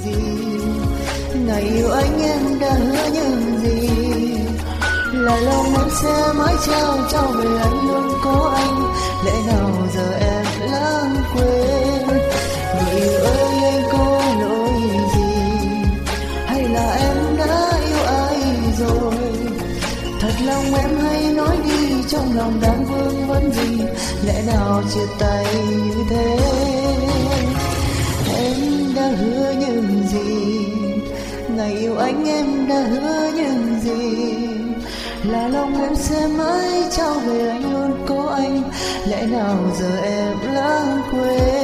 gì? Ngày yêu anh em đã hứa những gì? Là lòng em sẽ mãi trao trao về anh, luôn có anh. Lẽ nào giờ em lãng quên? Người yêu ơi em có lỗi gì? Hay là em đã yêu ai rồi? Thật lòng em hãy nói đi, trong lòng đang vương vấn gì? Lẽ nào chia tay như thế? Em đã hứa những gì? Ngày yêu anh em đã hứa những gì? Là lòng em sẽ mãi trao về anh, luôn có anh. Lẽ nào giờ em lãng quên?